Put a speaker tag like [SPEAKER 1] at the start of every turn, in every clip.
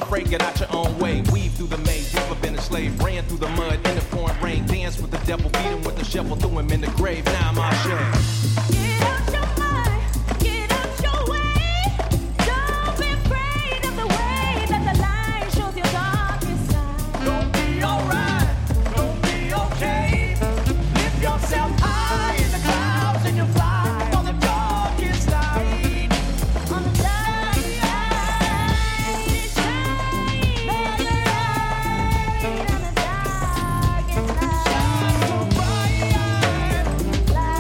[SPEAKER 1] afraid, get out your own way. Weave through the maze, never been a slave. Ran through the mud in the pouring rain. Dance with the devil, beat him with the shovel, threw him in the grave. Now I'm out here.
[SPEAKER 2] Get out your mind, get out your way. Don't be afraid of the way that the light shows your darkest side.
[SPEAKER 3] Don't be alright, don't be okay. Lift yourself high in the clouds and you'll fly on the darkest night.
[SPEAKER 2] On the darkest side, shine like a light on the darkest night.
[SPEAKER 3] Shine so bright,
[SPEAKER 2] Like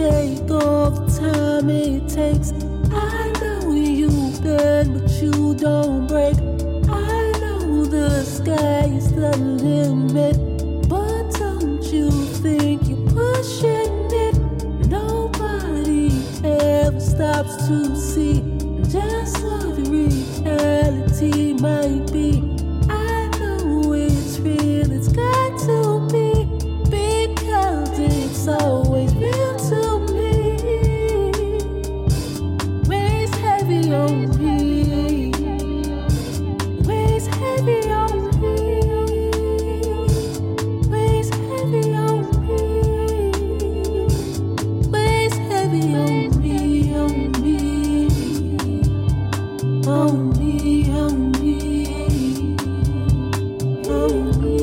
[SPEAKER 4] take all the time it takes. I know you bend, but you don't break. I know the sky is the limit, but don't you think you're pushing it? Nobody ever stops to see just what reality might be. I know it's real, it's got to be, because it's always real to me. Weighs heavy on me, weighs heavy on me, weighs heavy on me, weighs heavy on me, on me, on me, on me, on me.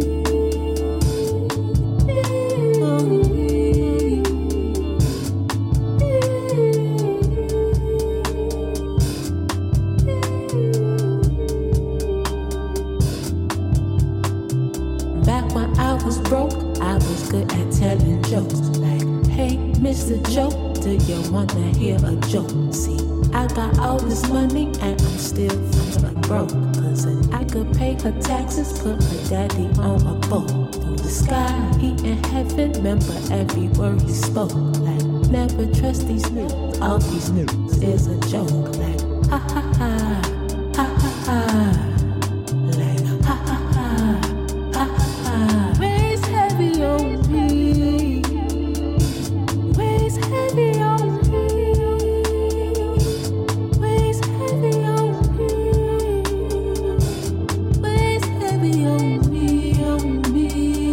[SPEAKER 4] Back when I was broke, I was good at telling jokes. Like, hey, Mr. Joe, do you wanna hear a joke? See, I got all this money and I'm still fucking broke. Cause I could pay her taxes, put her daddy on a boat. Through the sky, he in heaven, remember every word he spoke. Like, never trust these news, all these news is a joke. Like, ha ha ha, ha ha ha. Like, ha ha ha, ha ha ha. Weighs heavy on me, weighs heavy on me, weighs heavy on me, weighs heavy on me, on me,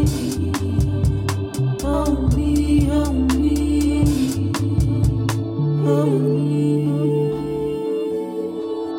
[SPEAKER 4] on me, on me, on me.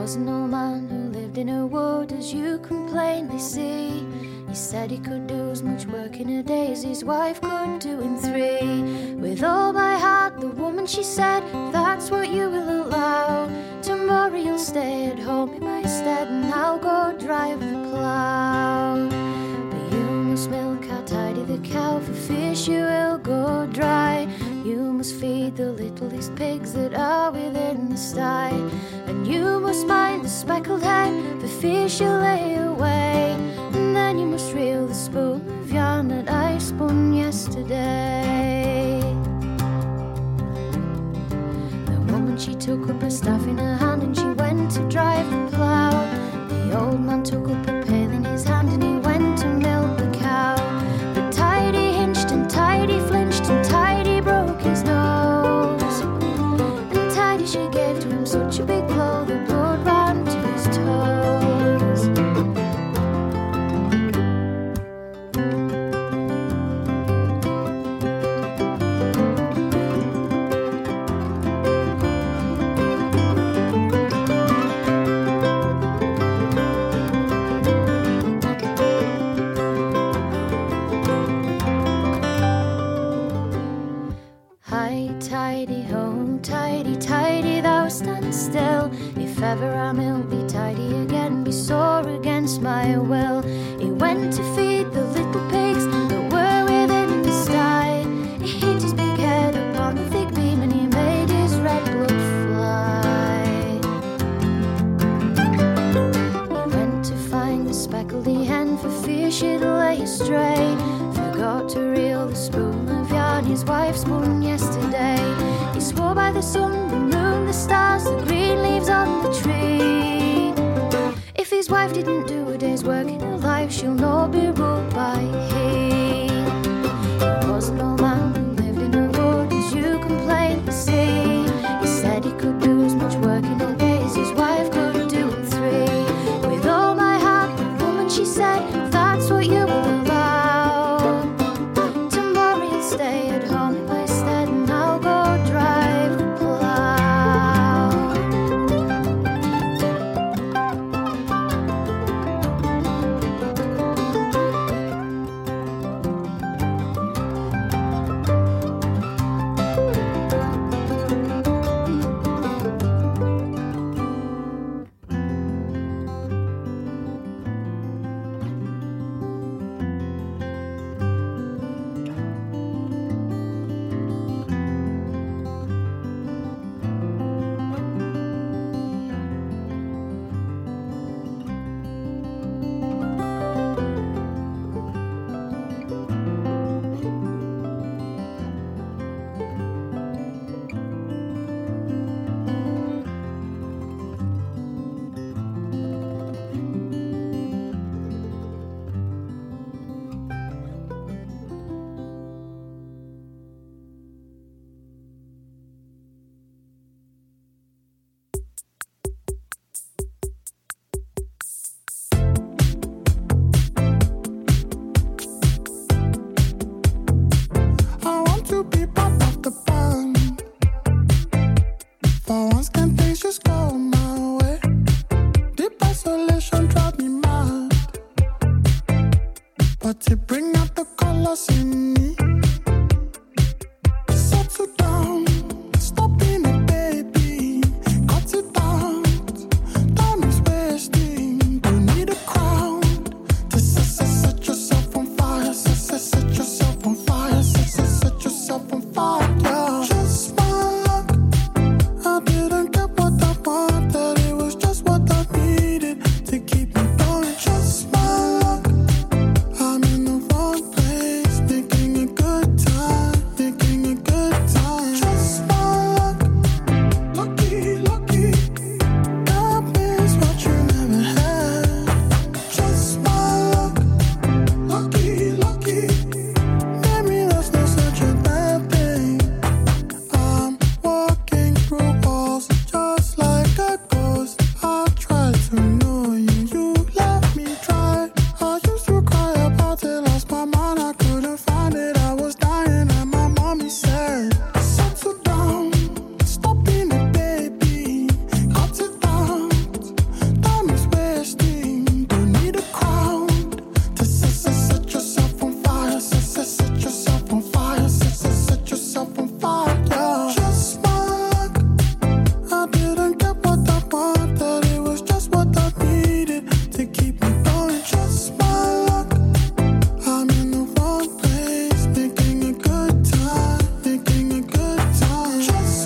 [SPEAKER 5] was an old man who lived in a wood, as you can plainly see. He said he could do as much work in a day as his wife could do in 3. With all my heart, the woman, she said, that's what you will allow. Tomorrow you'll stay at home in my stead, and I'll go drive the plough. But you must milk how tidy the cow, for fish you will go dry. You must feed the littlest pigs that are within the sty, and you must mind the speckled hen, for fish you lay away. And then you must reel the spool of yarn that I spun yesterday. The woman, she took up her staff in her hand, and she went to drive the plough. The old man took up a pail in his hand, and he went to milk the cow. But Tidy hinched and Tidy flinched, and Tidy broke his nose. And Tidy, she gave to him such a big blow, the blood ran to his toes. Tidy, ho, tidy, tidy, thou stand still. If ever I milk be tidy again, be sore against my will. He went to feed the little pigs that were within the sty. He hit his big head upon the thick beam, and he made his red blood fly. He went to find the speckledy hen, for fear she'd lay astray. Forgot to reel the spoon of yarn his wife spun yesterday. He swore by the sun, the moon, the stars, the green leaves on the tree. If his wife didn't do a day's work in her life, she'll not be ruled by he. There was an old man who lived in a wood, as you can plainly see. He said he could do as much work in a day as his wife could do in 3. With all my heart, the woman, she said, that's what you will allow. Tomorrow you'll stay at home in my stead, and I'll go drive the plough.
[SPEAKER 6] But you bring out the colors in